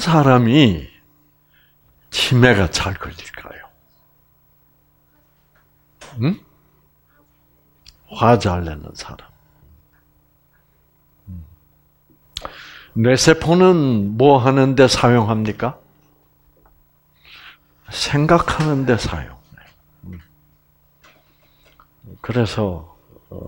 사람이 치매가 잘 걸릴까요? 응? 화 잘 내는 사람. 뇌세포는 뭐 하는데 사용합니까? 생각하는데 사용해. 그래서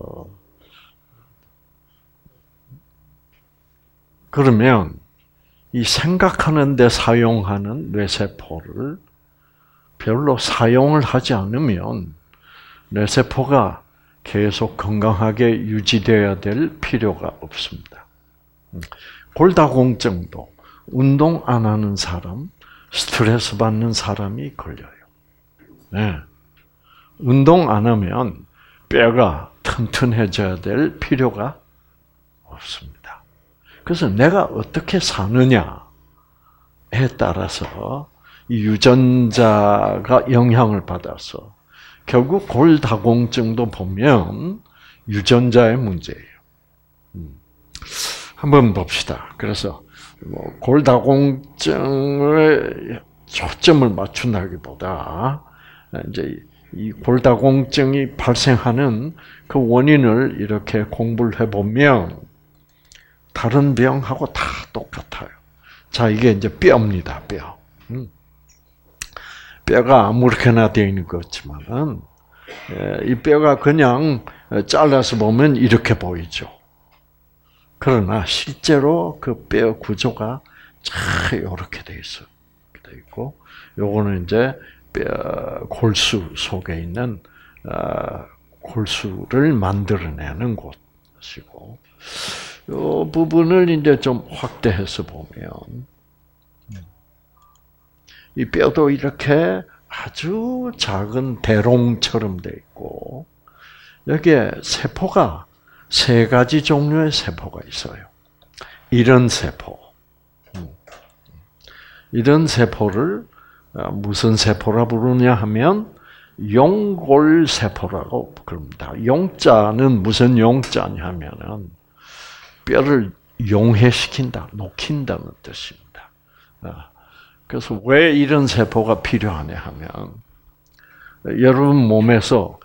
그러면 이 생각하는데 사용하는 뇌세포를 별로 사용을 하지 않으면 뇌세포가 계속 건강하게 유지되어야 될 필요가 없습니다. 골다공증도 운동 안 하는 사람, 스트레스 받는 사람이 걸려요. 네. 운동 안 하면 뼈가 튼튼해져야 될 필요가 없습니다. 그래서 내가 어떻게 사느냐에 따라서 이 유전자가 영향을 받아서 결국 골다공증도 보면 유전자의 문제예요. 한번 봅시다. 그래서 골다공증을 초점을 맞춘다기보다 이제 이 골다공증이 발생하는 그 원인을 이렇게 공부를 해보면 다른 병하고 다 똑같아요. 자, 이게 이제 뼈입니다. 뼈. 뼈가 아무렇게나 되어 있는 것 같지만은 이 뼈가 그냥 잘라서 보면 이렇게 보이죠. 그러나 실제로 그 뼈 구조가 잘 이렇게 돼 있어. 돼 있고, 요거는 이제 뼈 골수 속에 있는 골수를 만들어내는 곳이고, 요 부분을 이제 좀 확대해서 보면 이 뼈도 이렇게 아주 작은 대롱처럼 돼 있고, 여기에 세포가 세 가지 종류의 세포가 있어요. 이런 세포. 이런 세포를 무슨 세포라 부르냐 하면 용골세포라고 부릅니다. 용자는 무슨 용자냐 하면은 뼈를 용해시킨다, 녹인다는 뜻입니다. 그래서 왜 이런 세포가 필요하냐 하면 여러분 몸에서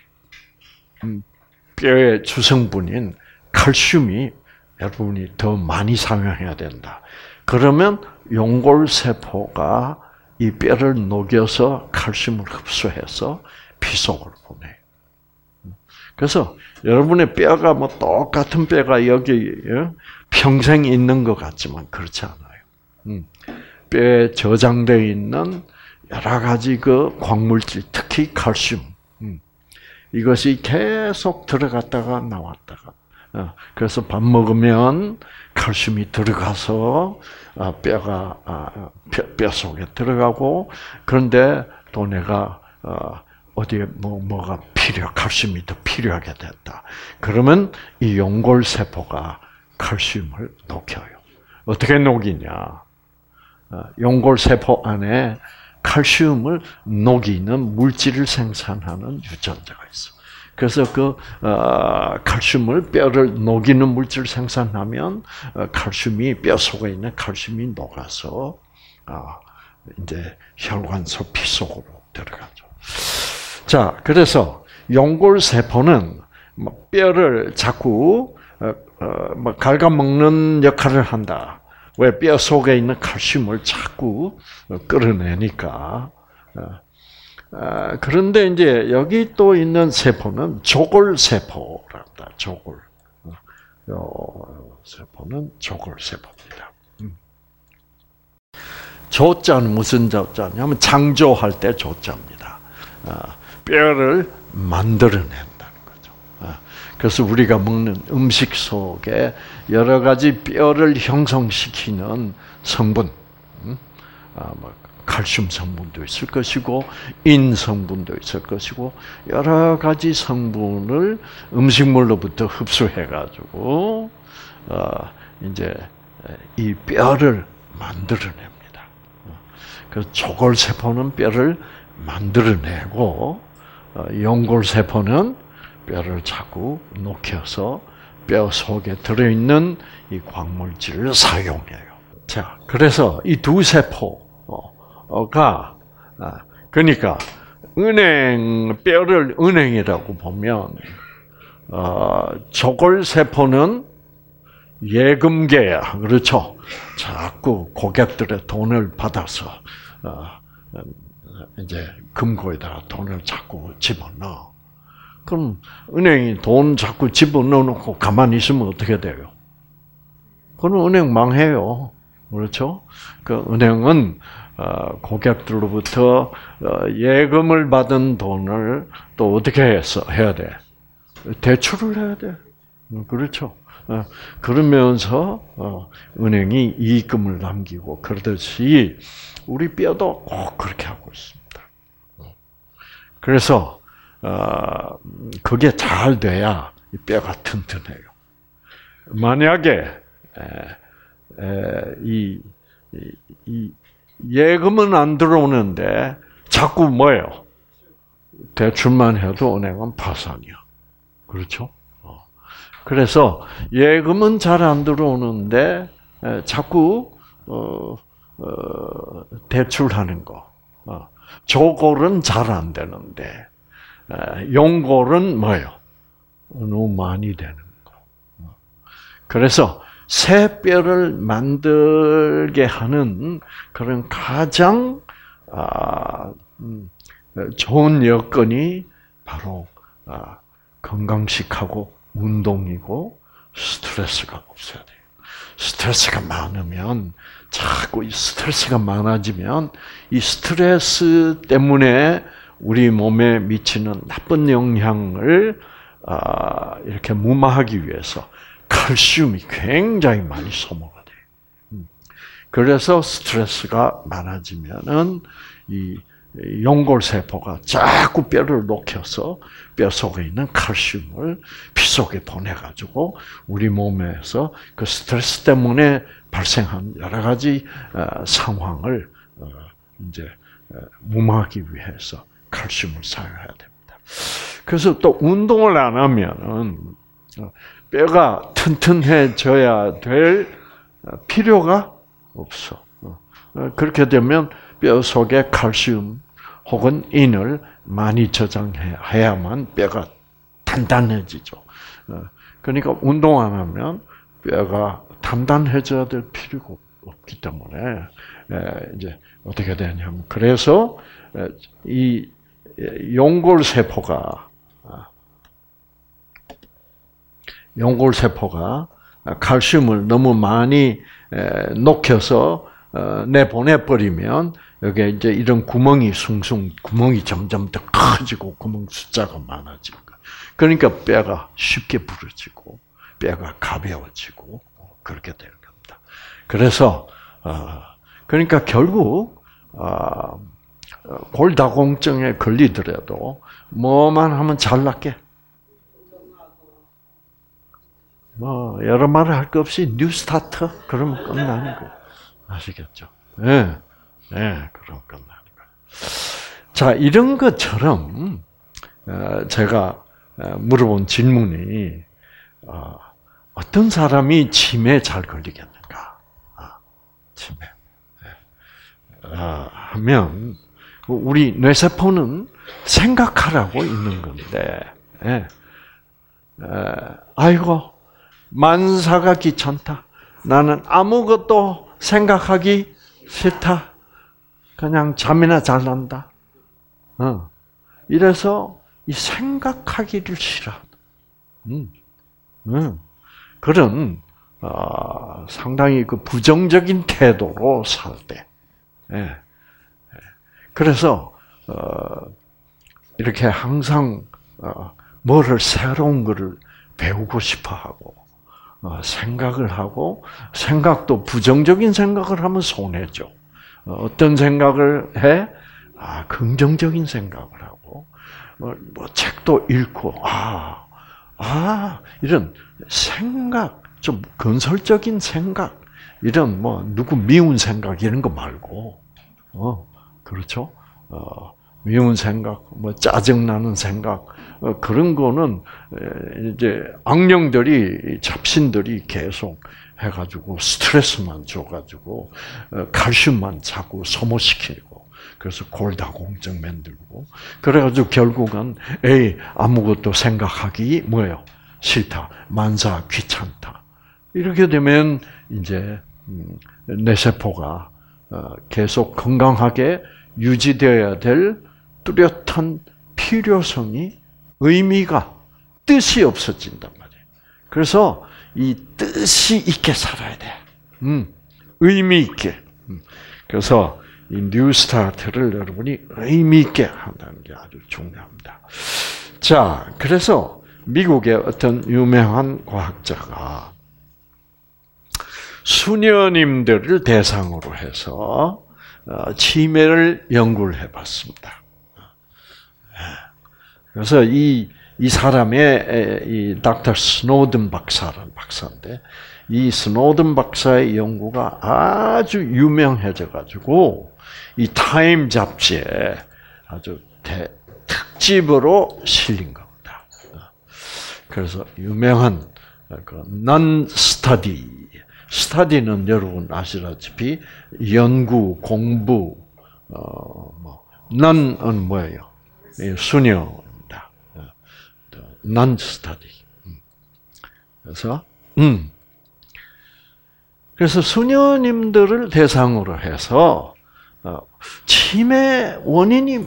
뼈의 주성분인 칼슘이 여러분이 더 많이 사용해야 된다. 그러면 용골세포가 이 뼈를 녹여서 칼슘을 흡수해서 피 속으로 보내요. 그래서 여러분의 뼈가 뭐 똑같은 뼈가 여기 평생 있는 것 같지만 그렇지 않아요. 뼈에 저장되어 있는 여러 가지 그 광물질, 특히 칼슘, 이것이 계속 들어갔다가 나왔다가, 그래서 밥 먹으면 칼슘이 들어가서 뼈가 뼈 속에 들어가고, 그런데 또 내가 어디에 뭐가 칼슘이 더 필요하게 됐다. 그러면 이 용골세포가 칼슘을 녹여요. 어떻게 녹이냐? 용골세포 안에 칼슘을 녹이는 물질을 생산하는 유전자가 있어. 그래서 그 칼슘을 뼈를 녹이는 물질을 생산하면 칼슘이 뼈 속에 있는 칼슘이 녹아서 이제 혈관속 피 속으로 들어가죠. 자, 그래서 용골세포는 뼈를 자꾸 갉아먹는 역할을 한다. 왜 뼈 속에 있는 칼슘을 자꾸 끌어내니까. 그런데 이제 여기 또 있는 세포는 조골세포랍니다. 조골. 세포는 조골세포입니다. 조자는 무슨 조자냐면 창조할 때 조자입니다. 뼈를 만들어낸다는 거죠. 그래서 우리가 먹는 음식 속에 여러 가지 뼈를 형성시키는 성분, 칼슘 성분도 있을 것이고, 인 성분도 있을 것이고, 여러 가지 성분을 음식물로부터 흡수해가지고, 이제 이 뼈를 만들어냅니다. 그 조골세포는 뼈를 만들어내고, 용골세포는 뼈를 자꾸 녹여서 뼈 속에 들어있는 이 광물질을 사용해요. 자, 그래서 이 두 세포가 그러니까 뼈를 은행이라고 보면 저골 세포는 예금계야, 그렇죠? 자꾸 고객들의 돈을 받아서 이제 금고에다가 돈을 자꾸 집어넣어. 그럼 은행이 돈 자꾸 집어넣어놓고 가만히 있으면 어떻게 돼요? 그럼 은행 망해요. 그렇죠? 그 은행은 고객들로부터 예금을 받은 돈을 또 어떻게 해야 돼? 대출을 해야 돼. 그렇죠? 그러면서 은행이 이익금을 남기고 그러듯이 우리 뼈도 꼭 그렇게 하고 있습니다. 그래서 그게 잘 돼야 뼈가 튼튼해요. 만약에 이 예금은 안 들어오는데 자꾸 뭐예요? 대출만 해도 은행은 파산이야. 그렇죠? 그래서 예금은 잘 안 들어오는데 자꾸 대출하는 거. 조골은 잘 안 되는데 용골은 뭐예요? 너무 많이 되는 거. 그래서 새 뼈를 만들게 하는 그런 가장 좋은 여건이 바로 건강식하고 운동이고 스트레스가 없어야 돼요. 스트레스가 많으면 자꾸 이 스트레스가 많아지면 이 스트레스 때문에 우리 몸에 미치는 나쁜 영향을 이렇게 무마하기 위해서 칼슘이 굉장히 많이 소모가 돼요. 그래서 스트레스가 많아지면은 이 용골세포가 자꾸 뼈를 녹여서 뼈 속에 있는 칼슘을 피 속에 보내가지고 우리 몸에서 그 스트레스 때문에 발생한 여러 가지 상황을 이제 무마하기 위해서 칼슘을 사용해야 됩니다. 그래서 또 운동을 안 하면은 뼈가 튼튼해져야 될 필요가 없어. 그렇게 되면 뼈 속에 칼슘 혹은 인을 많이 저장해야만 뼈가 단단해지죠. 그러니까 운동 안 하면 뼈가 단단해져야 될 필요가 없기 때문에 이제 어떻게 되냐면 그래서 이 용골세포가 칼슘을 너무 많이 녹여서 내보내버리면 여기에 이제 이런 구멍이 구멍이 점점 더 커지고 구멍 숫자가 많아지고 그러니까 뼈가 쉽게 부러지고 뼈가 가벼워지고 그렇게 되는 겁니다. 그래서 그러니까 결국 골다공증에 걸리더라도 뭐만 하면 잘 낫게. 뭐 여러 말을 할 것 없이 뉴 스타트 그러면 끝나는 거예요. 아시겠죠? 네, 그럼 끝나는 거예요. 자, 이런 것처럼 제가 물어본 질문이 어떤 사람이 치매에 잘 걸리겠는가? 치매. 하면 우리 뇌세포는 생각하라고 있는 건데, 아이고 만사가 귀찮다. 나는 아무것도 생각하기 싫다. 그냥 잠이나 잘 난다. 이래서 이 생각하기를 싫어한다. 그런 상당히 그 부정적인 태도로 살 때. 그래서 이렇게 항상 뭐를 새로운 거를 배우고 싶어하고 생각을 하고 생각도 부정적인 생각을 하면 손해죠. 어떤 생각을 해? 긍정적인 생각을 하고 뭐 책도 읽고 이런 생각 좀 건설적인 생각 이런 뭐 누구 미운 생각 이런 거 말고 그렇죠? 미운 생각, 뭐 짜증나는 생각 그런 거는 이제 악령들이 잡신들이 계속 해가지고 스트레스만 줘가지고 칼슘만 자꾸 소모시키고 그래서 골다공증 만들고 그래가지고 결국은 아무것도 생각하기 뭐예요? 싫다. 만사 귀찮다. 이렇게 되면 이제 뇌세포가 계속 건강하게 유지되어야 될 뚜렷한 필요성이 의미가 뜻이 없어진단 말이에요. 그래서 이 뜻이 있게 살아야 돼. 의미 있게. 그래서 이 뉴스타트를 여러분이 의미 있게 한다는 게 아주 중요합니다. 자, 그래서 미국의 어떤 유명한 과학자가 수녀님들을 대상으로 해서 치매를 연구를 해봤습니다. 그래서 이 사람의 이 닥터 스노든 박사라는 박사인데 이 스노든 박사의 연구가 아주 유명해져 가지고 이 타임 잡지에 아주 특집으로 실린 겁니다. 그래서 유명한 그 non study, 스터디는 여러분 아시다시피 연구, 공부, non은 뭐예요? 수녀입니다. non study. 그래서 수녀님들을 대상으로 해서 치매 원인이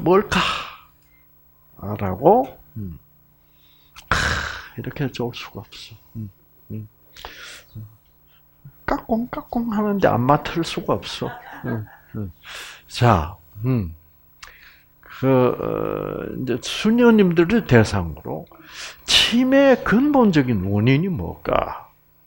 뭘까라고 이렇게 좋을 수가 없어. 까꿍까꿍 하는데 안 맡을 수가 없어. 자, 이제 수녀님들을 대상으로 치매의 근본적인 원인이 뭘까?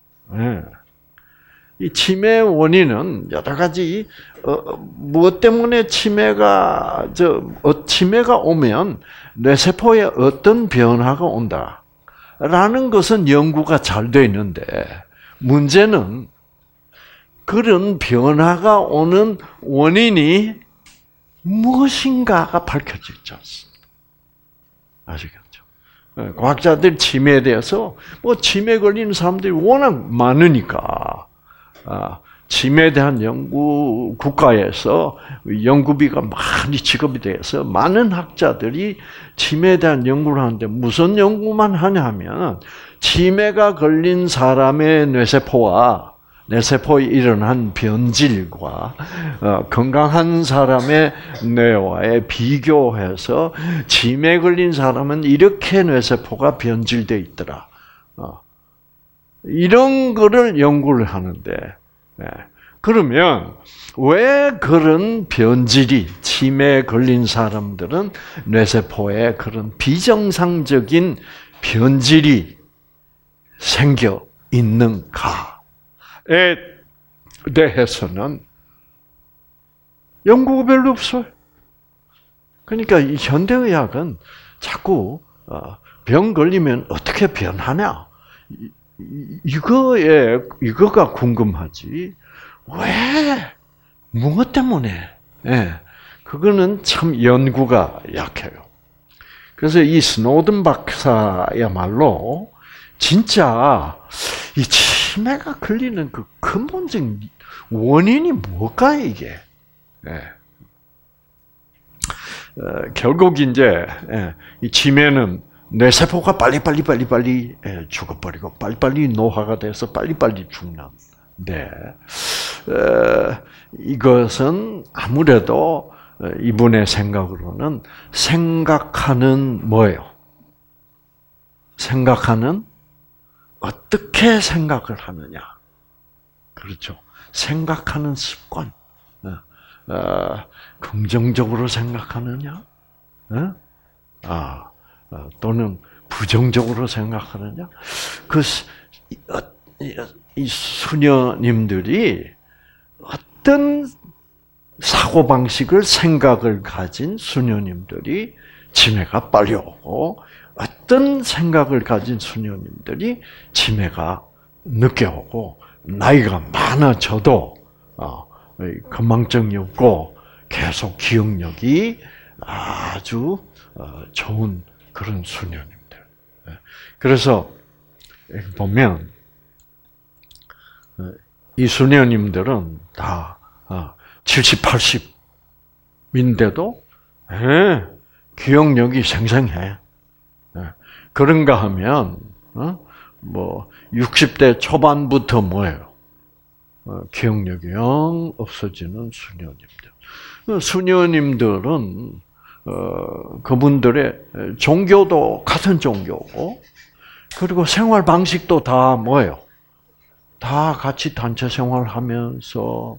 이 치매 원인은 여러 가지 무엇 때문에 치매가 오면 뇌세포에 어떤 변화가 온다라는 것은 연구가 잘 돼 있는데 문제는 그런 변화가 오는 원인이 무엇인가가 밝혀지지 않습니다. 아시겠죠? 과학자들 치매에 대해서 치매 걸리는 사람들이 워낙 많으니까 치매에 대한 연구 국가에서 연구비가 많이 지급이 돼서 많은 학자들이 치매에 대한 연구를 하는데 무슨 연구만 하냐면 치매가 걸린 사람의 뇌세포에 일어난 변질과 건강한 사람의 뇌와의 비교해서 치매 걸린 사람은 이렇게 뇌세포가 변질되어 있더라. 이런 거를 연구를 하는데 그러면 왜 그런 변질이 치매에 걸린 사람들은 뇌세포에 그런 비정상적인 변질이 생겨 있는가에 대해서는 연구가 별로 없어요. 그러니까 이 현대의학은 자꾸 병 걸리면 어떻게 변하냐 이거가 궁금하지 왜 무엇 때문에 그거는 참 연구가 약해요. 그래서 이 스노든 박사야말로 진짜 이 치매가 걸리는 그 근본적인 원인이 뭘까 이게? 결국 이제 이 치매는 뇌세포가 빨리빨리 죽어버리고 빨리빨리 노화가 돼서 빨리빨리 죽는데 이것은 아무래도 이분의 생각으로는 생각하는 뭐예요? 생각하는 어떻게 생각을 하느냐. 그렇죠. 생각하는 습관. 긍정적으로 생각하느냐? 또는 부정적으로 생각하느냐? 이 수녀님들이 어떤 사고방식을, 생각을 가진 수녀님들이 치매가 빨리 오고, 어떤 생각을 가진 수녀님들이 치매가 늦게 오고, 나이가 많아져도 건망증이 없고 계속 기억력이 아주 좋은 그런 수녀님들. 그래서 보면 이 수녀님들은 다 70, 80인데도 기억력이 생생해. 그런가 하면 60대 초반부터 뭐예요? 기억력이 영 없어지는 수녀님들. 수녀님들은 그분들의 종교도 같은 종교고, 그리고 생활 방식도 다 뭐예요? 다 같이 단체 생활하면서,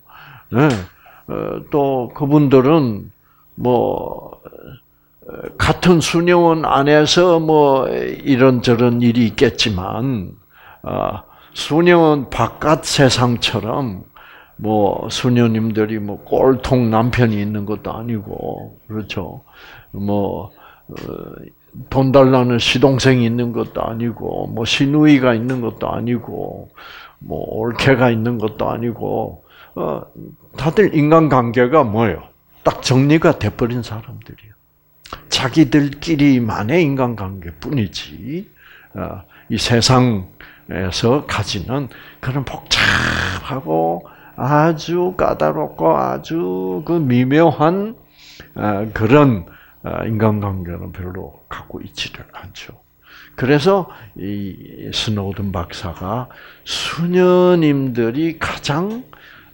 또 그분들은 같은 수녀원 안에서 이런저런 일이 있겠지만, 수녀원 바깥 세상처럼 수녀님들이 꼴통 남편이 있는 것도 아니고, 그렇죠. 돈 달라는 시동생이 있는 것도 아니고, 시누이가 있는 것도 아니고, 올케가 있는 것도 아니고, 다들 인간관계가 뭐예요? 딱 정리가 돼버린 사람들이에요. 자기들끼리만의 인간관계뿐이지, 이 세상에서 가지는 그런 복잡하고 아주 까다롭고 아주 그 미묘한 그런 인간관계는 별로 갖고 있지를 않죠. 그래서 이 스노든 박사가 수녀님들이 가장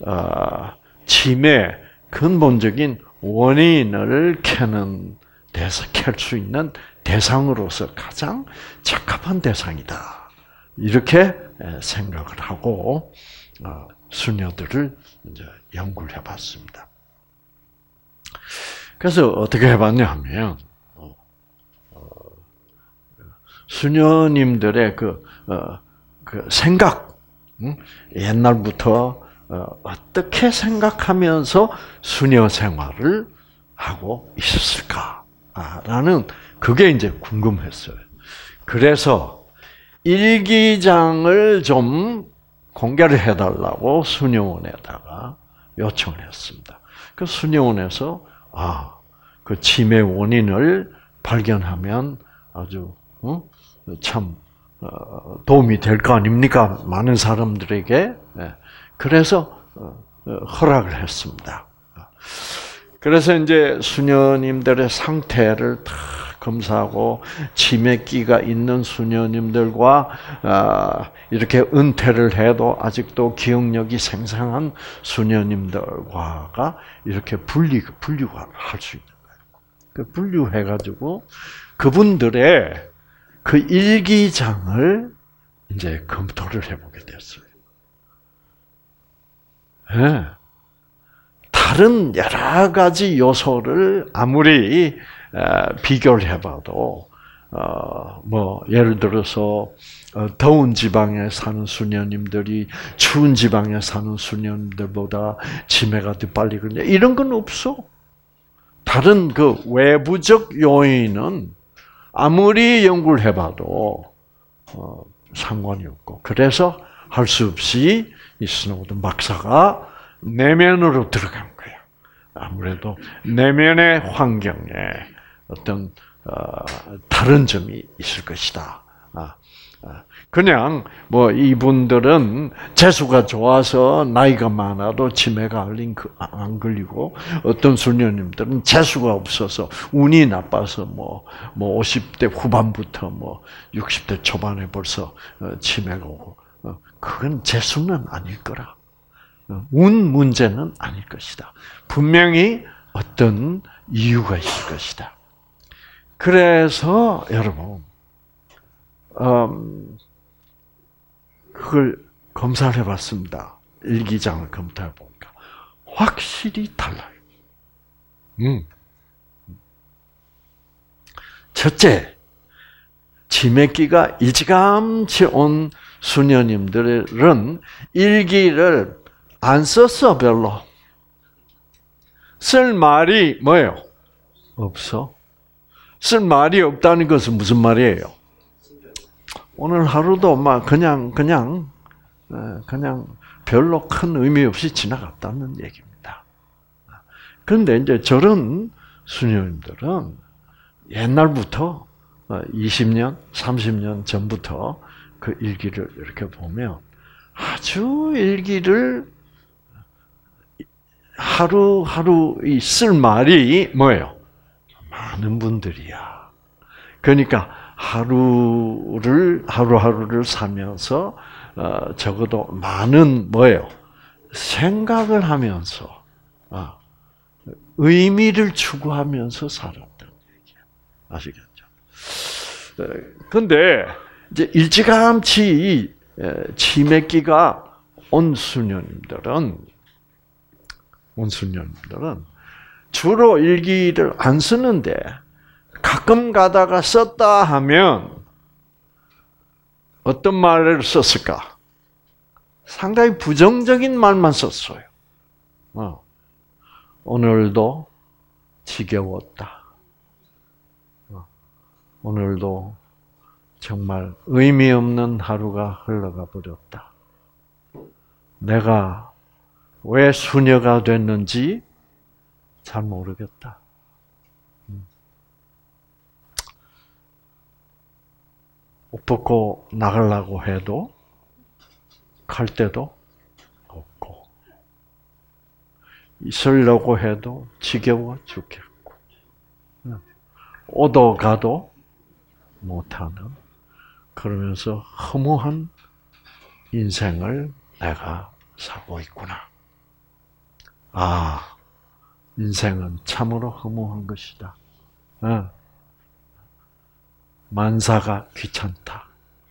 치매 근본적인 원인을 캘 수 있는 대상으로서 가장 적합한 대상이다. 이렇게 생각을 하고 수녀들을 이제 연구를 해봤습니다. 그래서 어떻게 해봤냐 하면 수녀님들의 그 생각, 옛날부터 어떻게 생각하면서 수녀 생활을 하고 있었을까라는 그게 이제 궁금했어요. 그래서 일기장을 좀 공개를 해달라고 수녀원에다가 요청을 했습니다. 그 수녀원에서 그 치매 원인을 발견하면 아주 참 도움이 될 거 아닙니까? 많은 사람들에게. 그래서 허락을 했습니다. 그래서 이제 수녀님들의 상태를 다 검사하고 치매기가 있는 수녀님들과 이렇게 은퇴를 해도 아직도 기억력이 생생한 수녀님들과가 이렇게 분류를 할 수 있는 거예요. 그 분류해가지고 그분들의 그 일기장을 이제 검토를 해보게 됐어요. 네. 다른 여러 가지 요소를 아무리 비교를 해봐도 예를 들어서 더운 지방에 사는 수녀님들이 추운 지방에 사는 수녀님들보다 치매가 더 빨리 걸려 이런 건 없어. 다른 그 외부적 요인은 아무리 연구를 해봐도 상관이 없고, 그래서 할 수 없이 이 스노든 박사가 내면으로 들어간 거예요. 아무래도 내면의 환경에 어떤 다른 점이 있을 것이다. 그냥 이분들은 재수가 좋아서 나이가 많아도 치매가 안 걸리고, 어떤 수녀님들은 재수가 없어서 운이 나빠서 50대 후반부터 60대 초반에 벌써 치매가 오고, 그건 재수는 아닐 거라. 운 문제는 아닐 것이다. 분명히 어떤 이유가 있을 것이다. 그래서 여러분 그걸 검사를 해봤습니다. 일기장을 검토해 보니까 확실히 달라요. 첫째, 치매기가 일찌감치 온 수녀님들은 일기를 안 썼어, 별로. 쓸 말이 뭐예요? 없어. 쓸 말이 없다는 것은 무슨 말이에요? 오늘 하루도 그냥 별로 큰 의미 없이 지나갔다는 얘기입니다. 그런데 이제 저런 수녀님들은 옛날부터 20년, 30년 전부터 그 일기를 이렇게 보면 아주 일기를 하루하루 쓸 말이 뭐예요? 많은 분들이야. 그러니까 하루하루를 살면서 적어도 많은 뭐예요? 생각을 하면서 의미를 추구하면서 살았다는 얘기야. 아시겠죠? 근데 이제 일찌감치 치매기가 온 수녀님들은 주로 일기를 안 쓰는데 가끔 가다가 썼다 하면 어떤 말을 썼을까? 상당히 부정적인 말만 썼어요. 오늘도 지겨웠다. 오늘도 정말 의미 없는 하루가 흘러가 버렸다. 내가 왜 수녀가 됐는지 잘 모르겠다. 옷 벗고 나가려고 해도 갈 데도 없고 있으려고 해도 지겨워 죽겠고 오도 가도 못하는 그러면서 허무한 인생을 내가 살고 있구나. 인생은 참으로 허무한 것이다. 만사가 귀찮다.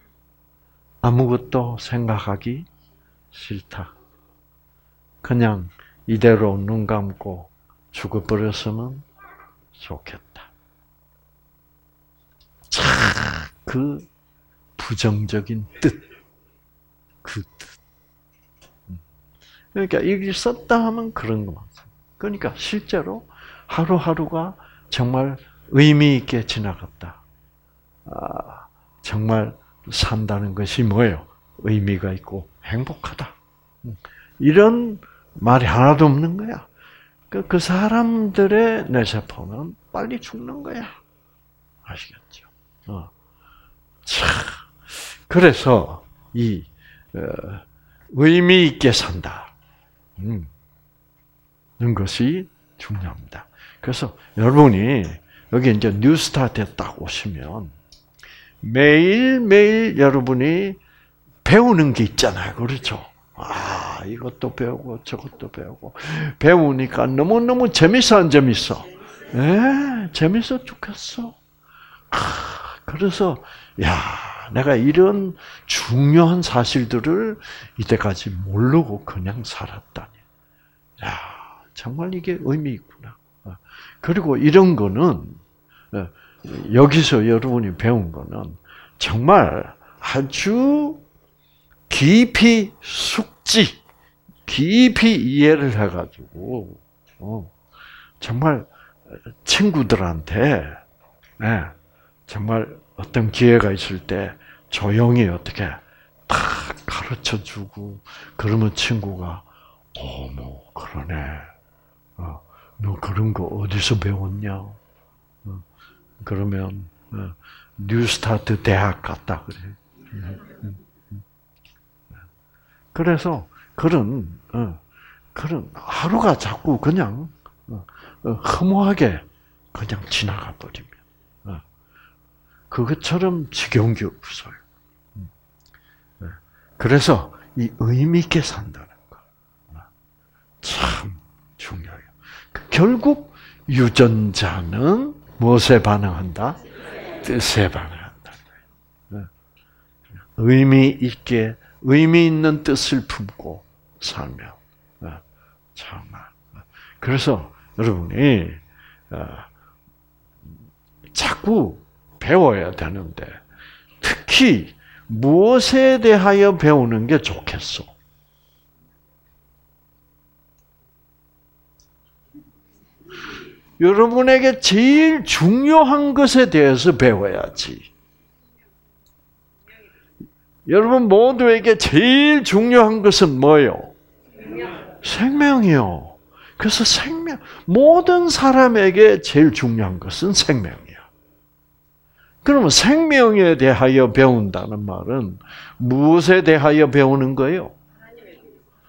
아무것도 생각하기 싫다. 그냥 이대로 눈 감고 죽어버렸으면 좋겠다. 참, 그 부정적인 뜻. 그 뜻. 그러니까 일기 썼다 하면 그런 것만. 그러니까 실제로 하루하루가 정말 의미 있게 지나갔다. 정말 산다는 것이 뭐예요? 의미가 있고 행복하다. 이런 말이 하나도 없는 거야. 그 사람들의 뇌세포는 빨리 죽는 거야. 아시겠죠? 참. 그래서 이 의미 있게 산다. 는 것이 중요합니다. 그래서 여러분이 여기 이제 뉴스타트에 딱 오시면 매일매일 여러분이 배우는 게 있잖아요. 그렇죠? 이것도 배우고 저것도 배우고 배우니까 너무너무 재밌어 안 재밌어? 네, 재밌어 죽겠어. 그래서 내가 이런 중요한 사실들을 이때까지 모르고 그냥 살았다니. 정말 이게 의미 있구나. 그리고 이런 거는 여기서 여러분이 배운 거는 정말 아주 깊이 깊이 이해를 해가지고 정말 친구들한테 정말 어떤 기회가 있을 때 조용히 어떻게 딱 가르쳐주고 그러면 친구가 어머 그러네. 너 그런 거 어디서 배웠냐? 그러면 뉴스타트 대학 갔다 그래. 그래서 그런 하루가 자꾸 그냥 허무하게 그냥 지나가 버리면 그것처럼 지겨운 게 없어요. 그래서 이 의미 있게 산다는 거 참 중요해요. 결국 유전자는 무엇에 반응한다? 뜻에 반응한다. 의미 있게 의미 있는 뜻을 품고 살면 정말. 그래서 여러분이 자꾸 배워야 되는데 특히 무엇에 대하여 배우는 게 좋겠어? 여러분에게 제일 중요한 것에 대해서 배워야지. 여러분 모두에게 제일 중요한 것은 뭐예요? 생명이요. 그래서 모든 사람에게 제일 중요한 것은 생명이야. 그러면 생명에 대하여 배운다는 말은 무엇에 대하여 배우는 거예요?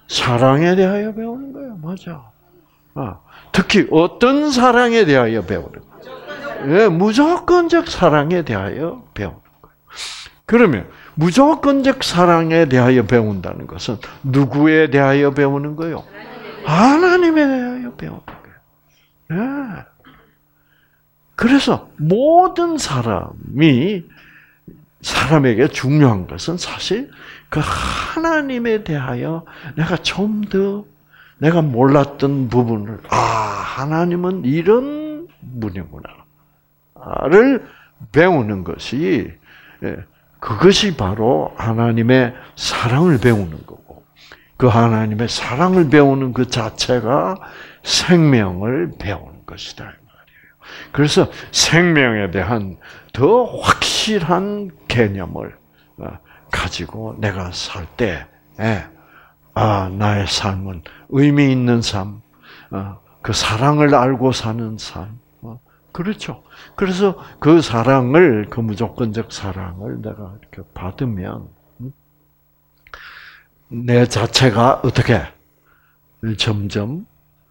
사랑에 대하여 배우는 거예요. 맞아. 특히 어떤 사랑에 대하여 배우는 거예요? 예, 무조건적 사랑에 대하여 배우는 거예요. 그러면 무조건적 사랑에 대하여 배운다는 것은 누구에 대하여 배우는 거예요? 하나님에 대하여 배우는 거예요. 예. 그래서 모든 사람에게 중요한 것은 사실 그 하나님에 대하여 내가 좀 더 내가 몰랐던 부분을 하나님은 이런 분이구나를 배우는 것이 그것이 바로 하나님의 사랑을 배우는 거고 그 하나님의 사랑을 배우는 그 자체가 생명을 배우는 것이다 이 말이에요. 그래서 생명에 대한 더 확실한 개념을 가지고 내가 살 때, 나의 삶은 의미 있는 삶, 그 사랑을 알고 사는 삶, 그렇죠. 그래서 그 사랑을, 그 무조건적 사랑을 내가 이렇게 받으면 내 자체가 어떻게 점점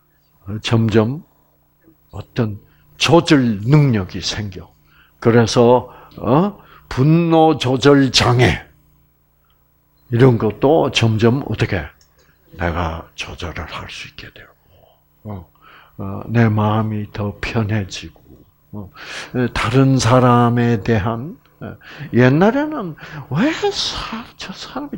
어떤 조절 능력이 생겨. 그래서 분노 조절 장애 이런 것도 점점 어떻게 내가 조절을 할 수 있게 되고 내 마음이 더 편해지고 다른 사람에 대한 옛날에는 왜 저 사람이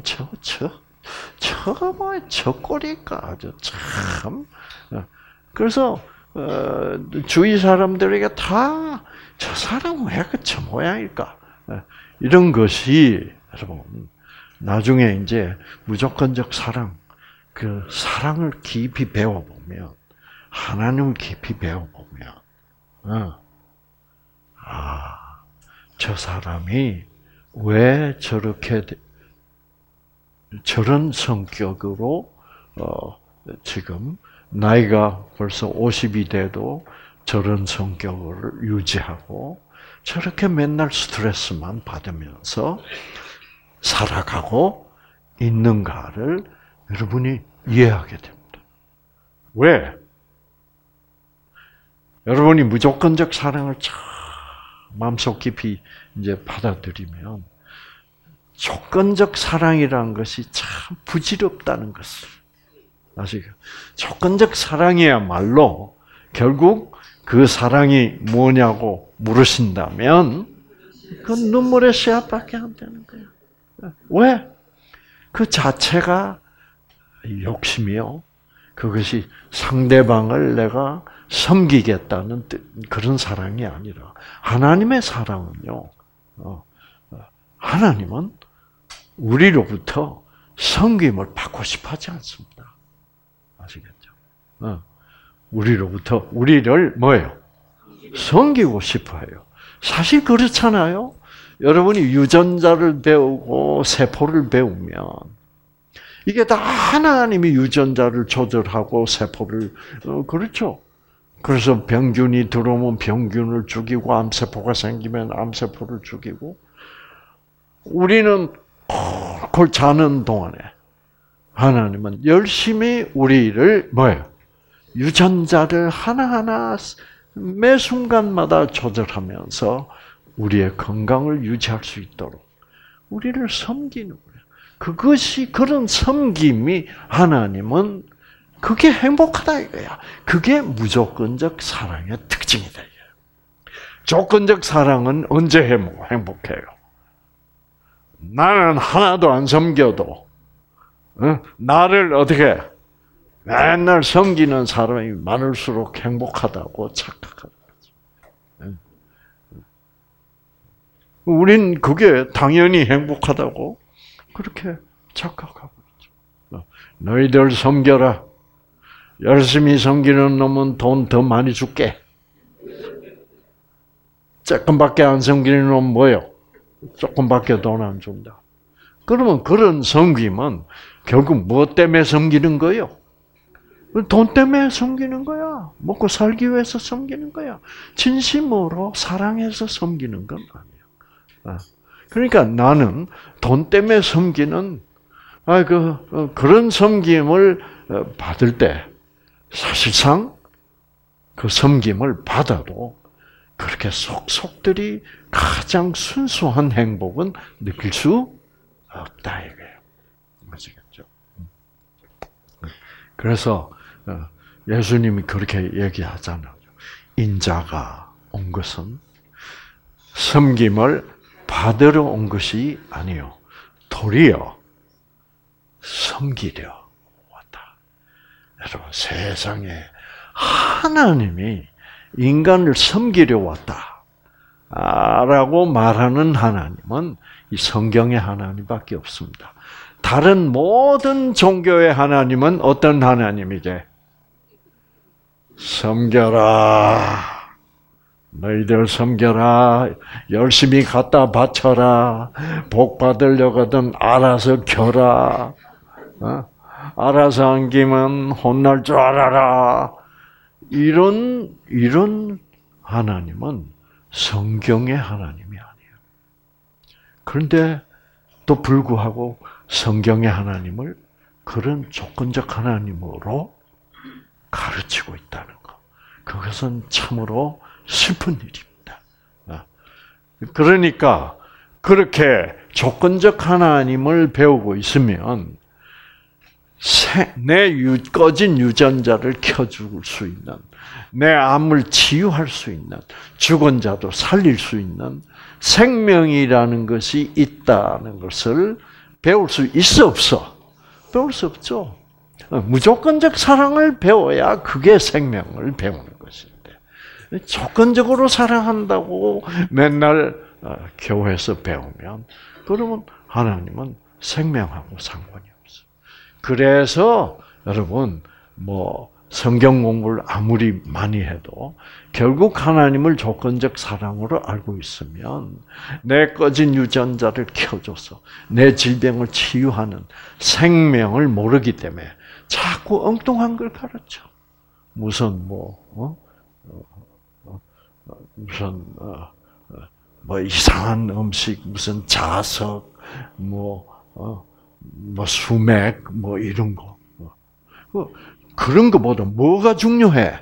저 꼴일까 아주 참 그래서 주위 사람들에게 다 저 사람은 왜 저 모양일까 이런 것이 여러분 나중에 이제 무조건적 사랑 그 사랑을 깊이 배워보면 하나님을 깊이 배워보면 저 사람이 왜 저런 성격으로 지금 나이가 벌써 50이 돼도 저런 성격을 유지하고 저렇게 맨날 스트레스만 받으면서 살아가고 있는가를 여러분이 이해하게 됩니다. 왜? 여러분이 무조건적 사랑을 참 마음속 깊이 이제 받아들이면 조건적 사랑이라는 것이 참 부질없다는 것을 아시죠? 조건적 사랑이야말로 결국 그 사랑이 뭐냐고 물으신다면 그 눈물의 씨앗밖에 안 되는 거예요. 왜? 그 자체가 욕심이요. 그것이 상대방을 내가 섬기겠다는 그런 사랑이 아니라 하나님의 사랑은요. 하나님은 우리로부터 섬김을 받고 싶어하지 않습니다. 아시겠죠? 우리로부터 우리를 뭐예요? 섬기고 싶어해요. 사실 그렇잖아요. 여러분이 유전자를 배우고 세포를 배우면 이게 다 하나님이 유전자를 조절하고 세포를 그렇죠. 그래서 병균이 들어오면 병균을 죽이고 암세포가 생기면 암세포를 죽이고 우리는 그걸 자는 동안에 하나님은 열심히 우리를 뭐예요? 유전자를 하나하나 매 순간마다 조절하면서 우리의 건강을 유지할 수 있도록 우리를 섬기는 거예요. 그것이 그런 섬김이 하나님은 그게 행복하다 이거야. 그게 무조건적 사랑의 특징이다. 조건적 사랑은 언제 행복해요? 나는 하나도 안 섬겨도 나를 어떻게 맨날 섬기는 사람이 많을수록 행복하다고 착각하는 거죠. 우린 그게 당연히 행복하다고 그렇게 착각하고 있죠. 너희들 섬겨라. 열심히 섬기는 놈은 돈 더 많이 줄게. 조금밖에 안 섬기는 놈은 뭐예요? 조금밖에 돈 안 준다. 그러면 그런 섬김은 결국 무엇 때문에 섬기는 거예요? 돈 때문에 섬기는 거야. 먹고 살기 위해서 섬기는 거야. 진심으로 사랑해서 섬기는 건 아니야. 그러니까 나는 돈 때문에 섬기는 그런 섬김을 받을 때 사실상 그 섬김을 받아도 그렇게 속속들이 가장 순수한 행복은 느낄 수 없다 이거예요. 아시겠죠? 그래서 예수님이 그렇게 얘기하잖아요. 인자가 온 것은 섬김을 받으러 온 것이 아니요, 도리어 섬기려 왔다. 여러분, 세상에 하나님이 인간을 섬기려 왔다 라고 말하는 하나님은 이 성경의 하나님밖에 없습니다. 다른 모든 종교의 하나님은 어떤 하나님이게? 섬겨라. 너희들 섬겨라. 열심히 갖다 바쳐라. 복 받으려거든 알아서 겨라. 알아서 안 기면 혼날 줄 알아라. 이런 하나님은 성경의 하나님이 아니에요. 그런데 또 불구하고 성경의 하나님을 그런 조건적 하나님으로 가르치고 있다는 것. 그것은 참으로 슬픈 일입니다. 그러니까 그렇게 조건적 하나님을 배우고 있으면 내 꺼진 유전자를 켜줄 수 있는, 내 암을 치유할 수 있는, 죽은 자도 살릴 수 있는 생명이라는 것이 있다는 것을 배울 수 있어 없어? 배울 수 없죠. 무조건적 사랑을 배워야 그게 생명을 배우는 것인데, 조건적으로 사랑한다고 맨날 교회에서 배우면 그러면 하나님은 생명하고 상관이 없어요. 그래서 여러분 성경 공부를 아무리 많이 해도 결국 하나님을 조건적 사랑으로 알고 있으면 내 꺼진 유전자를 켜줘서 내 질병을 치유하는 생명을 모르기 때문에 자꾸 엉뚱한 걸 가르쳐. 무슨 이상한 음식, 무슨 자석, 수맥, 이런 거. 그런 것보다 뭐가 중요해?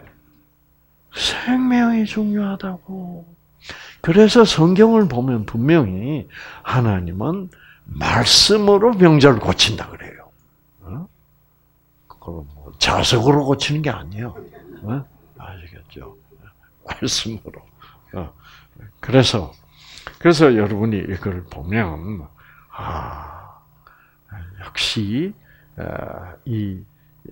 생명이 중요하다고. 그래서 성경을 보면 분명히 하나님은 말씀으로 병자를 고친다 그래요. 그럼 자석으로 고치는 게 아니에요. 아시겠죠? 말씀으로. 그래서 여러분이 이걸 보면 역시 이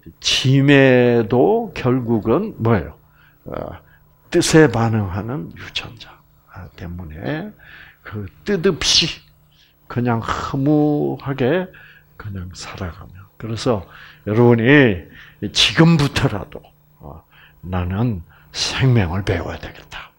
치매도 결국은 뭐예요? 뜻에 반응하는 유전자 때문에 그 뜻없이 그냥 허무하게 그냥 살아가면. 그래서 여러분이 지금부터라도 나는 생명을 배워야 되겠다.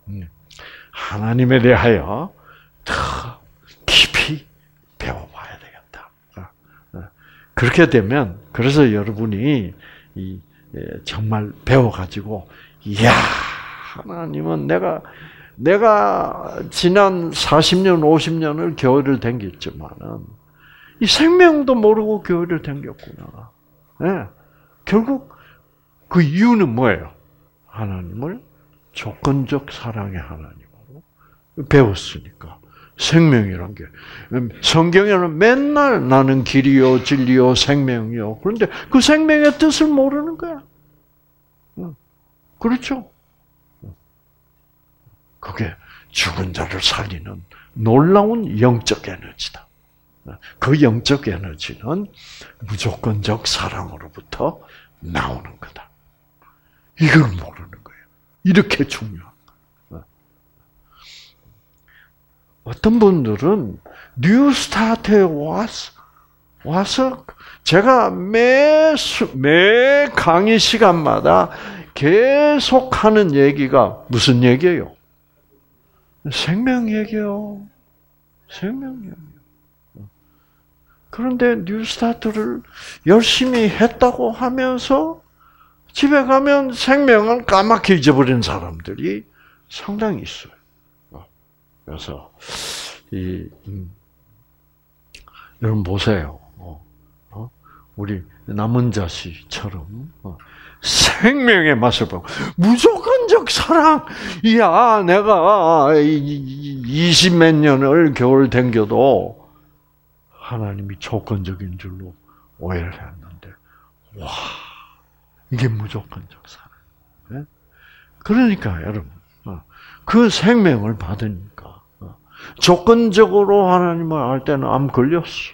하나님에 대하여 더 깊이 배워봐야 되겠다. 그렇게 되면, 그래서 여러분이 정말 배워가지고, 이야, 하나님은 내가 지난 40년, 50년을 교회를 다녔지만은, 이 생명도 모르고 교회를 다녔구나. 네. 결국 그 이유는 뭐예요? 하나님을 조건적 사랑의 하나님으로 배웠으니까. 생명이란 게, 성경에는 맨날 나는 길이요, 진리요, 생명이요. 그런데 그 생명의 뜻을 모르는 거야. 그렇죠? 그게 죽은 자를 살리는 놀라운 영적 에너지다. 그 영적 에너지는 무조건적 사랑으로부터 나오는 거다. 이걸 모르는 거예요. 이렇게 중요한 거예요. 어떤 분들은 뉴스타트에 와서 제가 매 강의 시간마다 계속 하는 얘기가 무슨 얘기예요? 생명 얘기요. 생명 얘기. 그런데 뉴스타트를 열심히 했다고 하면서 집에 가면 생명을 까맣게 잊어버린 사람들이 상당히 있어요. 그래서 여러분 보세요. 우리 남은자 씨처럼 생명의 맛을 보고 무조건적 사랑. 이야, 내가 20몇 년을 겨울 댕겨도 하나님이 조건적인 줄로 오해를 했는데, 와, 이게 무조건적 사랑. 그러니까 여러분, 그 생명을 받으니까 조건적으로 하나님을 알 때는 암 걸렸어.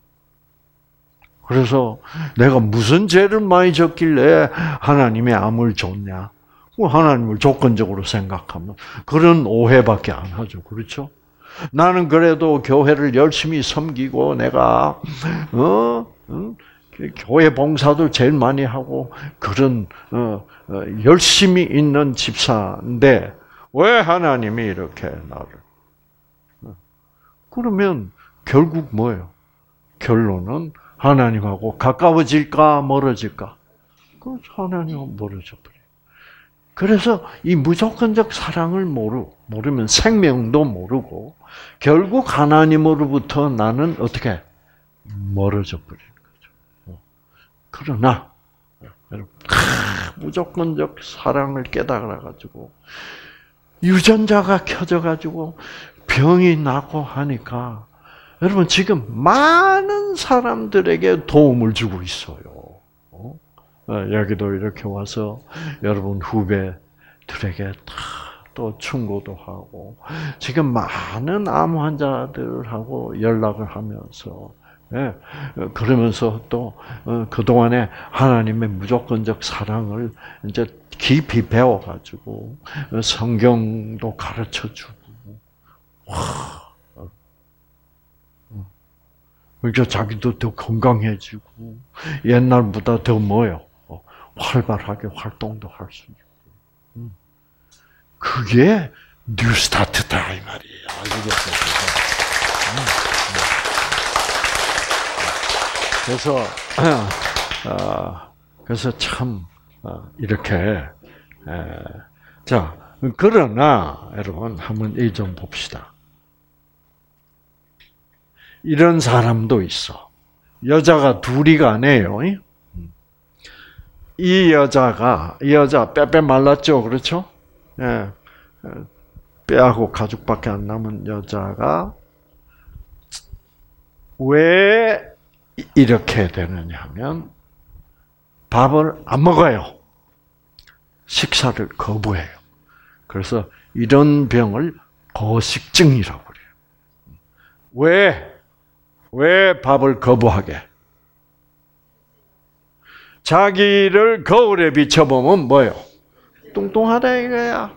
그래서 내가 무슨 죄를 많이 졌길래 하나님의 암을 줬냐? 하나님을 조건적으로 생각하면 그런 오해밖에 안 하죠. 그렇죠? 나는 그래도 교회를 열심히 섬기고 내가 교회 봉사도 제일 많이 하고 그런 열심히 있는 집사인데 왜 하나님이 이렇게 나를? 그러면 결국 뭐예요? 결론은 하나님하고 가까워질까 멀어질까? 그 하나님하고 멀어져 버려요. 그래서 이 무조건적 사랑을 모르면 생명도 모르고 결국 하나님으로부터 나는 어떻게 멀어져 버리는 거죠. 그러나 여러분, 무조건적 사랑을 깨달아 가지고 유전자가 켜져 가지고 병이 나고 하니까 여러분 지금 많은 사람들에게 도움을 주고 있어요. 여기도 이렇게 와서 여러분 후배들에게 또 충고도 하고 지금 많은 암 환자들하고 연락을 하면서 그러면서 또 그동안에 하나님의 무조건적 사랑을 이제 깊이 배워가지고 성경도 가르쳐주고 그러니까 자기도 더 건강해지고 옛날보다 더 뭐요? 활발하게 활동도 할 수 있고. 그게 뉴스타트다 이 말이에요. 그래서 참 이렇게 자 그러나 여러분 한번 이 좀 봅시다. 이런 사람도 있어. 여자가 둘이가 아니에요. 이 여자 빼빼 말랐죠, 그렇죠? 예, 뼈하고 가죽밖에 안 남은 여자가 왜 이렇게 되느냐면 밥을 안 먹어요. 식사를 거부해요. 그래서 이런 병을 거식증이라고 그래요. 왜 밥을 거부하게? 자기를 거울에 비춰보면 뭐예요? 뚱뚱하다 이거야.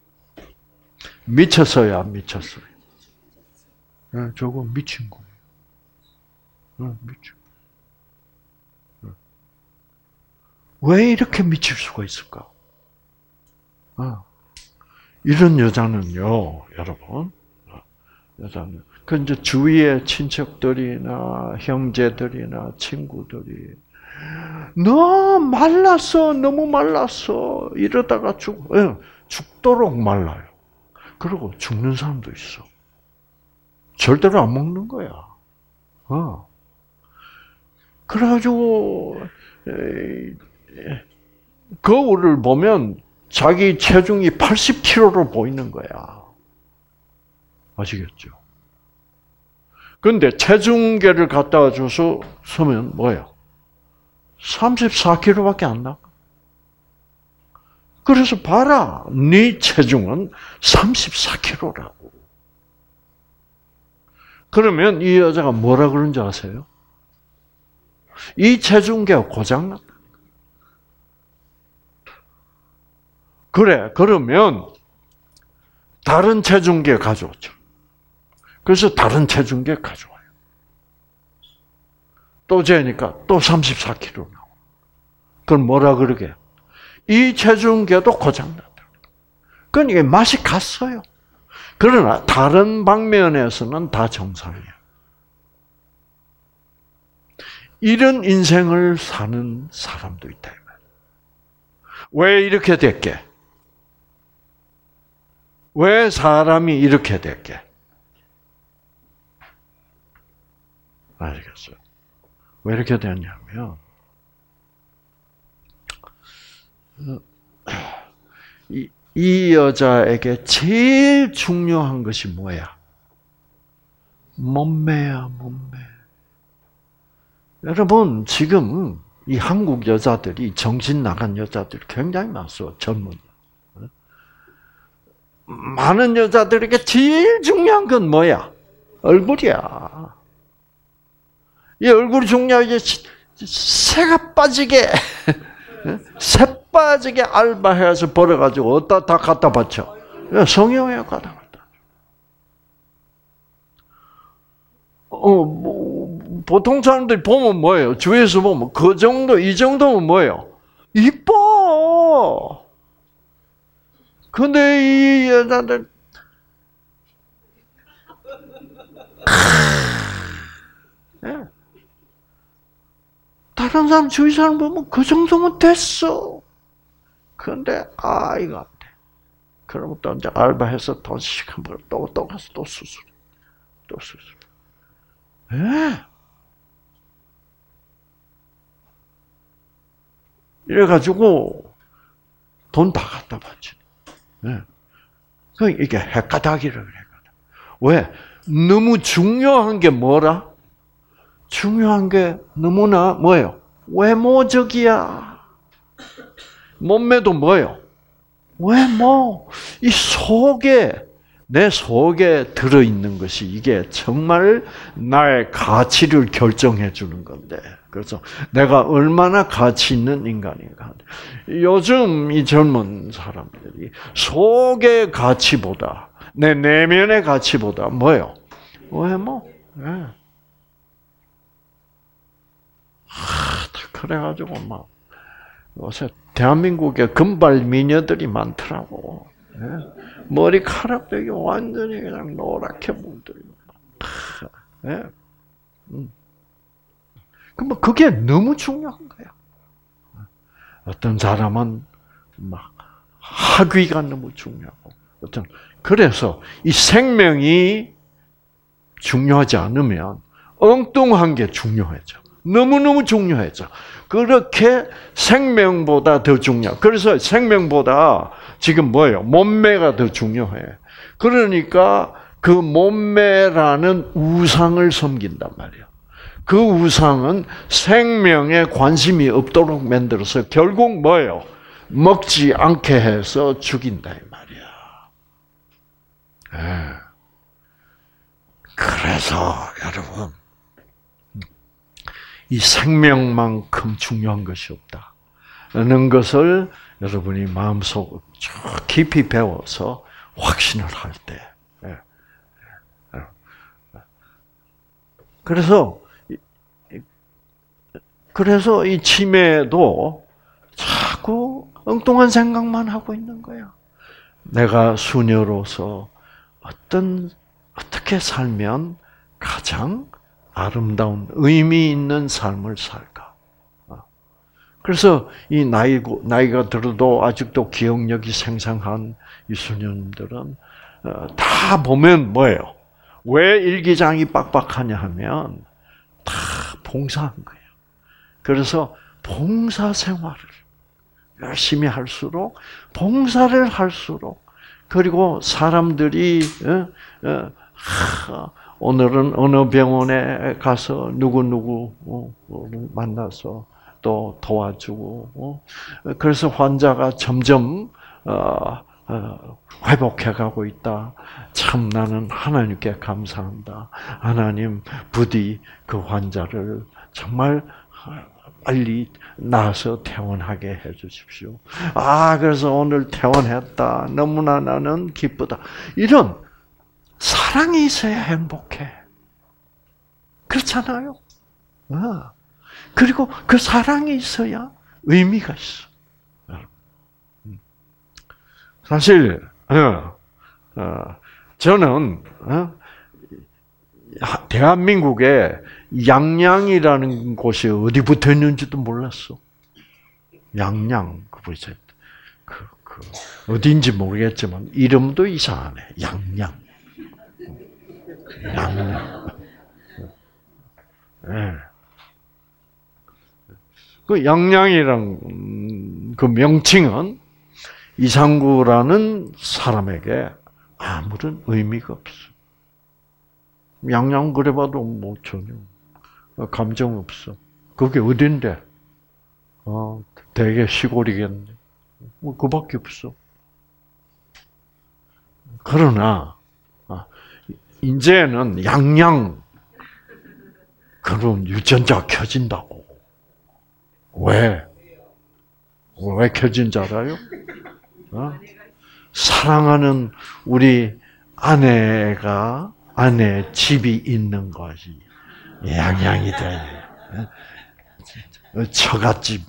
미쳤어요, 안 미쳤어요? 저거 미친 거예요. 미친. 왜 이렇게 미칠 수가 있을까? 이런 여자는요, 여러분, 여자는 그 이제 주위의 친척들이나 형제들이나 친구들이 너 말랐어, 너무 말랐어 이러다가 죽도록 말라요. 그리고 죽는 사람도 있어. 절대로 안 먹는 거야. 그래가지고 거울을 보면 자기 체중이 80kg로 보이는 거야. 아시겠죠? 근데 체중계를 갖다가 줘서 서면 뭐예요? 34kg밖에 안 나. 그래서 봐라, 네 체중은 34kg라고. 그러면 이 여자가 뭐라 그런지 아세요? 이 체중계가 고장났다. 그래, 그러면 다른 체중계 가져오죠. 그래서 다른 체중계 가져와요. 또 재니까 또 34kg 나와. 그럼 뭐라 그러게? 이 체중계도 고장났다. 그러니까 맛이 갔어요. 그러나 다른 방면에서는 다 정상이야. 이런 인생을 사는 사람도 있다. 왜 이렇게 됐게? 왜 사람이 이렇게 됐게? 아시겠어요? 왜 이렇게 되냐면 이 여자에게 제일 중요한 것이 뭐야? 몸매야, 몸매. 여러분, 지금 이 한국 여자들이, 정신 나간 여자들이 굉장히 많소, 젊은. 많은 여자들에게 제일 중요한 건 뭐야? 얼굴이야. 이 얼굴이 중요하게 새가 빠지게, 새 빠지게 알바해서 벌어가지고 어디다 다 갖다 바쳐? 성형외과 갖다 바쳐. 보통 사람들이 보면 뭐예요? 주위에서 보면 그 정도, 이 정도면 뭐예요? 이뻐. 근데 이 여자들 다른 사람, 주위 사람 보면 그 정도면 됐어. 그런데 이거 안 돼. 그러면 또 이제 알바해서 돈 시간 벌어 또 가서 또 수술. 이래가지고 돈 다 갖다 바치. 그 이게 헷가닥이라고 그래. 왜? 너무 중요한 게 뭐라? 중요한 게 너무나 뭐예요? 외모적이야. 몸매도 뭐예요? 외모. 이 속에, 내 속에 들어있는 것이 이게 정말 나의 가치를 결정해 주는 건데. 그래서 내가 얼마나 가치 있는 인간인가. 요즘 이 젊은 사람들이 속의 가치보다, 내 내면의 가치보다 뭐예요? 외모. 네. 그래가지고 막 요새 대한민국에 금발 미녀들이 많더라고. 머리카락들이 완전히 그냥 노랗게 물들고. 그럼 그게 너무 중요한 거야. 어떤 사람은 막 학위가 너무 중요하고, 그래서 이 생명이 중요하지 않으면 엉뚱한 게 중요해져. 너무너무 중요해져. 그렇게 생명보다 더 중요해. 그래서 생명보다 지금 뭐예요? 몸매가 더 중요해. 그러니까 그 몸매라는 우상을 섬긴단 말이에요. 그 우상은 생명에 관심이 없도록 만들어서 결국 뭐예요? 먹지 않게 해서 죽인다 이 말이야. 그래서 여러분, 이 생명만큼 중요한 것이 없다는 것을 여러분이 마음속 깊이 배워서 확신을 할 때. 그래서 이 치매도 자꾸 엉뚱한 생각만 하고 있는 거야. 내가 수녀로서 어떻게 살면 가장 아름다운 의미 있는 삶을 살까? 그래서 이 나이가 들어도 아직도 기억력이 생생한 이 수녀님들은 다 보면 뭐예요? 왜 일기장이 빡빡하냐 하면 다 봉사한 거예요. 그래서 봉사 생활을 열심히 할수록, 봉사를 할수록, 그리고 사람들이 오늘은 어느 병원에 가서 누구누구를 만나서 또 도와주고, 그래서 환자가 점점 회복해가고 있다. 참 나는 하나님께 감사한다. 하나님 부디 그 환자를 정말 빨리 나아서 퇴원하게 해주십시오. 그래서 오늘 퇴원했다. 너무나 나는 기쁘다. 이런 사랑이 있어야 행복해. 그렇잖아요? 그리고 그 사랑이 있어야 의미가 있어. 사실 저는 대한민국에 양양이라는 곳이 어디 붙어 있는지도 몰랐어. 양양 어디인지 모르겠지만 이름도 이상하네. 양양. 네. 그 양양이란 그 명칭은 이상구라는 사람에게 아무런 의미가 없어. 양양 그래봐도 뭐 전혀 감정 없어. 그게 어딘데? 되게 시골이겠네. 뭐 그밖에 없어. 그러나 이제는 양양 그런 유전자 켜진다고. 왜? 왜 켜진지 알아요? 사랑하는 우리 아내 집이 있는 것이 양양이 돼. 처갓집.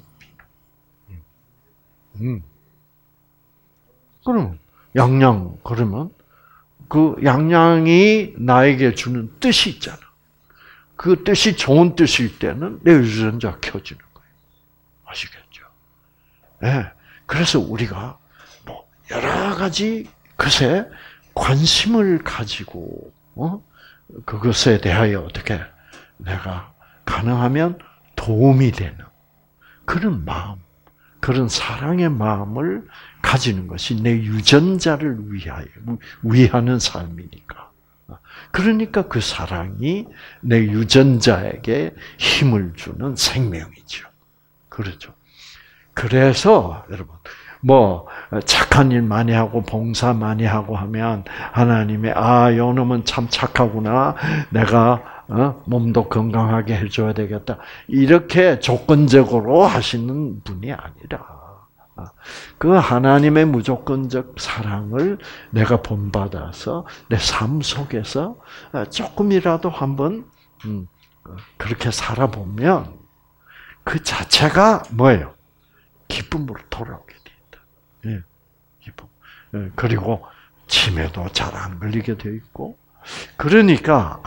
그럼 양양 그러면 그 양양이 나에게 주는 뜻이 있잖아. 그 뜻이 좋은 뜻일 때는 내 유전자 켜지는 거예요. 아시겠죠? 네. 그래서 우리가 뭐 여러 가지 것에 관심을 가지고 그것에 대하여 어떻게 내가 가능하면 도움이 되는 그런 마음, 그런 사랑의 마음을 가지는 것이 내 유전자를 위하는 삶이니까. 그러니까 그 사랑이 내 유전자에게 힘을 주는 생명이죠. 그렇죠. 그래서 여러분 뭐 착한 일 많이 하고 봉사 많이 하고 하면 하나님의 요 놈은 참 착하구나. 내가 몸도 건강하게 해줘야 되겠다. 이렇게 조건적으로 하시는 분이 아니라 그 하나님의 무조건적 사랑을 내가 본받아서 내 삶 속에서 조금이라도 한번 그렇게 살아보면 그 자체가 뭐예요? 기쁨으로 돌아오게 된다. 예, 기쁨. 그리고 치매도 잘 안 걸리게 돼 있고. 그러니까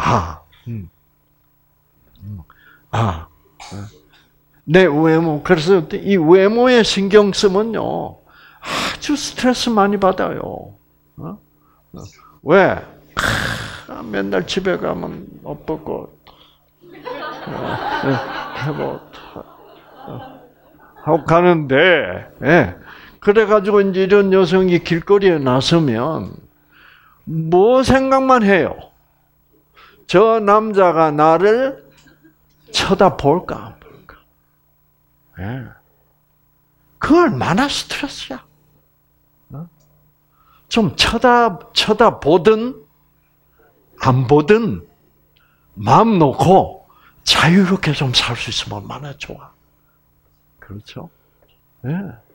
내 외모. 그래서 이 외모에 신경 쓰면요 아주 스트레스 많이 받아요. 왜? 맨날 집에 가면 옷 벗고 하고 가는데, 그래가지고 이제 이런 여성이 길거리에 나서면 뭐 생각만 해요? 저 남자가 나를 쳐다볼까 안 볼까? 그 얼마나 스트레스야. 좀 쳐다보든 안 보든 마음 놓고 자유롭게 좀 살 수 있으면 얼마나 좋아. 그렇죠? 네.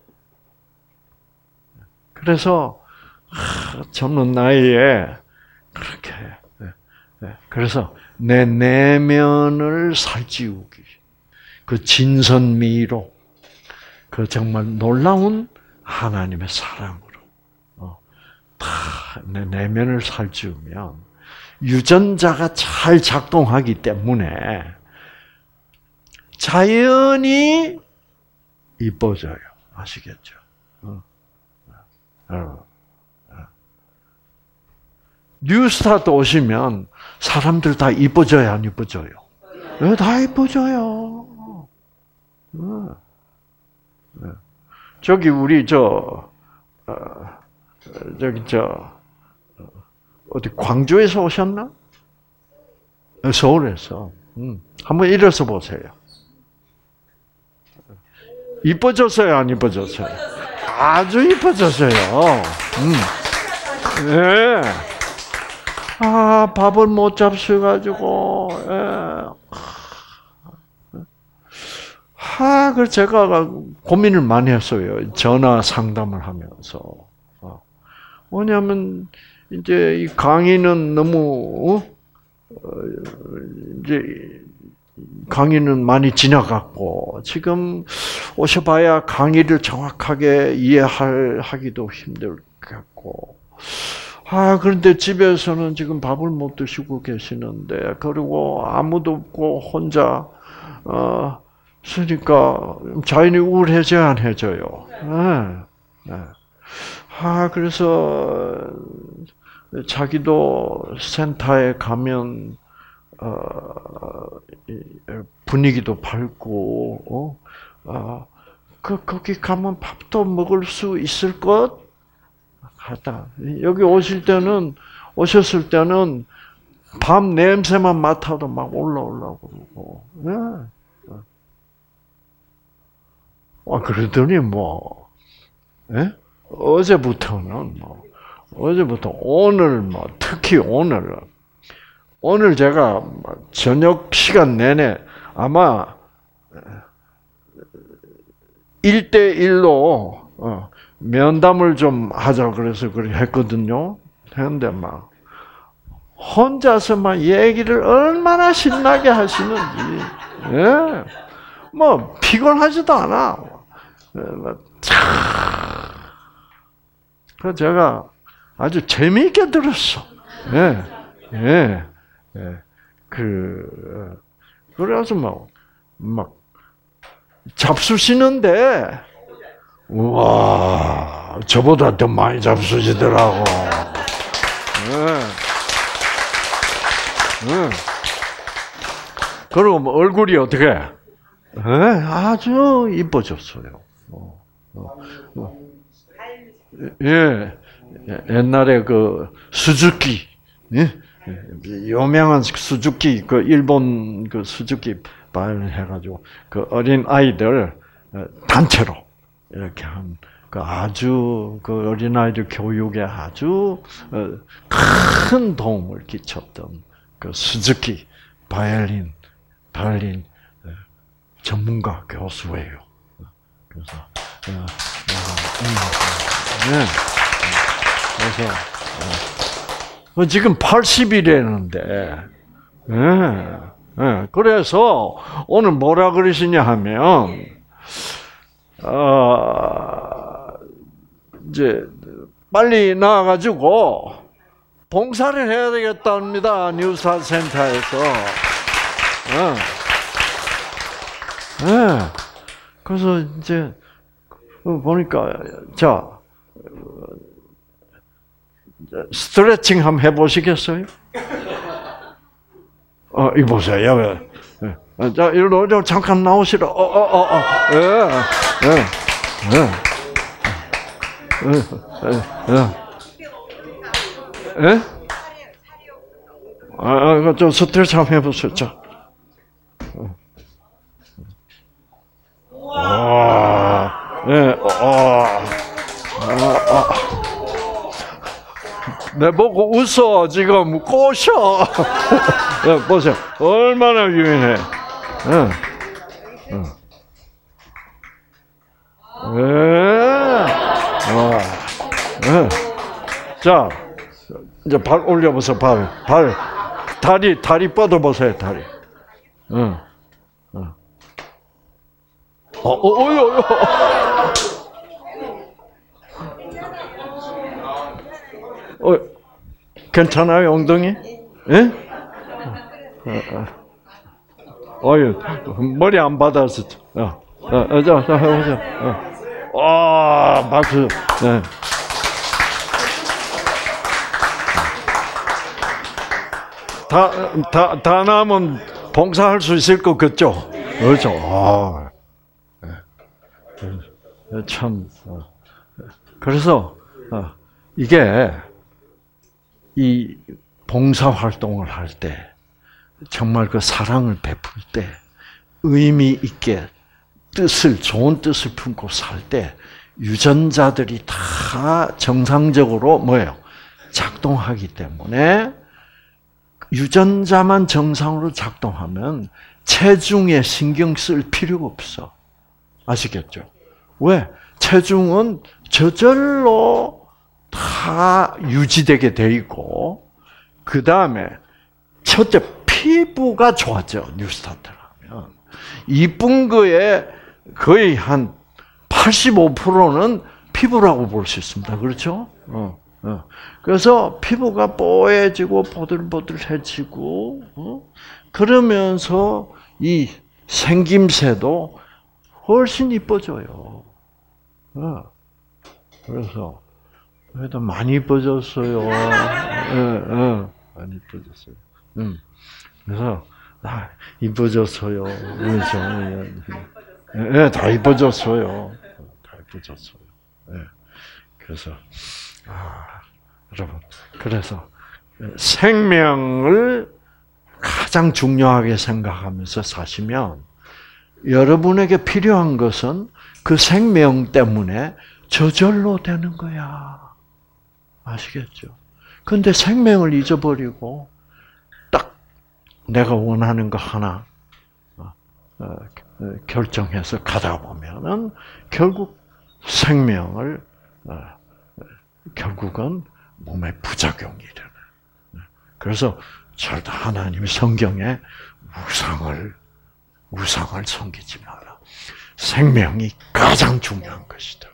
그래서 젊은 나이에 그렇게 그래서 내 내면을 살찌우기, 그 진선미로, 그 정말 놀라운 하나님의 사랑으로 다 내 내면을 살찌우면 유전자가 잘 작동하기 때문에 자연히 이뻐져요. 아시겠죠? 뉴스타트 오시면 사람들 다 이뻐져요, 안 이뻐져요? 다 이뻐져요. 저기 우리 어디 광주에서 오셨나? 서울에서. 한번 일어서 보세요. 이뻐졌어요, 안 이뻐졌어요? 아주 이뻐졌어요. 네. 밥을 못 잡수가지고, 그래서 제가 고민을 많이 했어요. 전화 상담을 하면서. 뭐냐면, 이제 이 강의는 너무, 이제, 강의는 많이 지나갔고, 지금 오셔봐야 강의를 정확하게 이해하기도 힘들겠고, 그런데 집에서는 지금 밥을 못 드시고 계시는데, 그리고 아무도 없고 혼자, 쓰니까 자연히 우울해져요, 안 해져요? 네. 그래서 자기도 센터에 가면, 분위기도 밝고, 거기 가면 밥도 먹을 수 있을 것 같다. 여기 오셨을 때는 밥 냄새만 맡아도 막 올라오려고 그러고. 그러더니 어제부터는 오늘 특히 오늘 제가 저녁 시간 내내 아마 1대1로 면담을 좀 하자 그래서 그렇게 했거든요. 했는데 혼자서 얘기를 얼마나 신나게 하시는지. 피곤하지도 않아. 그래서 제가 아주 재미있게 들었어. 그래서 막 잡수시는데, 우와, 저보다 더 많이 잡수시더라고. 그리고 얼굴이 어떻게? 아주 이뻐졌어요. 옛날에 그 수즈키, 유명한 수즈키, 그 일본 그 수즈키 바이올린 해가지고 그 어린 아이들 단체로 이렇게 한 그 아주 그 어린 아이들 교육에 아주 큰 도움을 끼쳤던 그 수즈키 바이올린 전문가 교수예요. 그래서 그래서 지금 80이라는데, 그래서 오늘 뭐라 그러시냐 하면, 이제 빨리 나와가지고 봉사를 해야 되겠답니다. 뉴스타 센터에서. 그래서 이제 보니까 스트레칭 한번 해보시겠어요? 이보세요. 자, 이리로 잠깐 나오시라. 좀 스트레칭 한번 해보세요. 자. 내 보고 웃어 지금 꼬셔. 보세요. 얼마나 유연해. 자, 이제 발 올려보세요. 다리 뻗어보세요. 다리. 괜찮아요, 엉덩이? 예? 머리 안 받아서. 자, 해보세요. 박수. 네. 다 나면 봉사할 수 있을 것 같죠? 그렇죠. 참. 그래서, 이게, 이 봉사 활동을 할 때, 정말 그 사랑을 베풀 때, 의미 있게 좋은 뜻을 품고 살 때, 유전자들이 다 정상적으로 작동하기 때문에, 유전자만 정상으로 작동하면 체중에 신경 쓸 필요가 없어. 아시겠죠? 왜? 체중은 저절로 다 유지되게 돼 있고, 그 다음에 첫째 피부가 좋아져. 뉴스타트라면 이쁜 거에 거의 한 85%는 피부라고 볼 수 있습니다. 그렇죠? 그래서 피부가 뽀해지고 보들보들해지고, 그러면서 이 생김새도 훨씬 이뻐져요. 그래서 그래도 많이 이뻐졌어요. 많이 이뻐졌어요. 그래서 이뻐졌어요. 그렇죠. 예, 다 이뻐졌어요. 다 이뻐졌어요. 예. 그래서 여러분, 그래서 생명을 가장 중요하게 생각하면서 사시면 여러분에게 필요한 것은 그 생명 때문에 저절로 되는 거야. 아시겠죠? 근데 생명을 잊어버리고 딱 내가 원하는 거 하나 결정해서 가다 보면은 결국 생명을 결국은 몸에 부작용이 되는. 그래서 절대 하나님 성경에 우상을 섬기지 마라. 생명이 가장 중요한 것이다.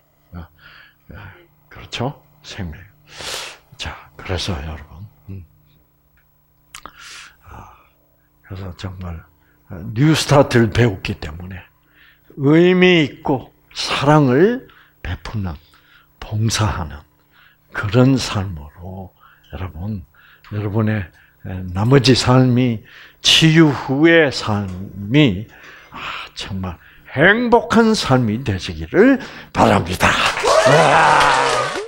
그렇죠? 생명. 자, 그래서 여러분, 그래서 정말 뉴스타트를 배웠기 때문에 의미 있고 사랑을 베푸는, 봉사하는 그런 삶으로 여러분의 나머지 삶이 치유 후의 삶이 정말 행복한 삶이 되시기를 바랍니다.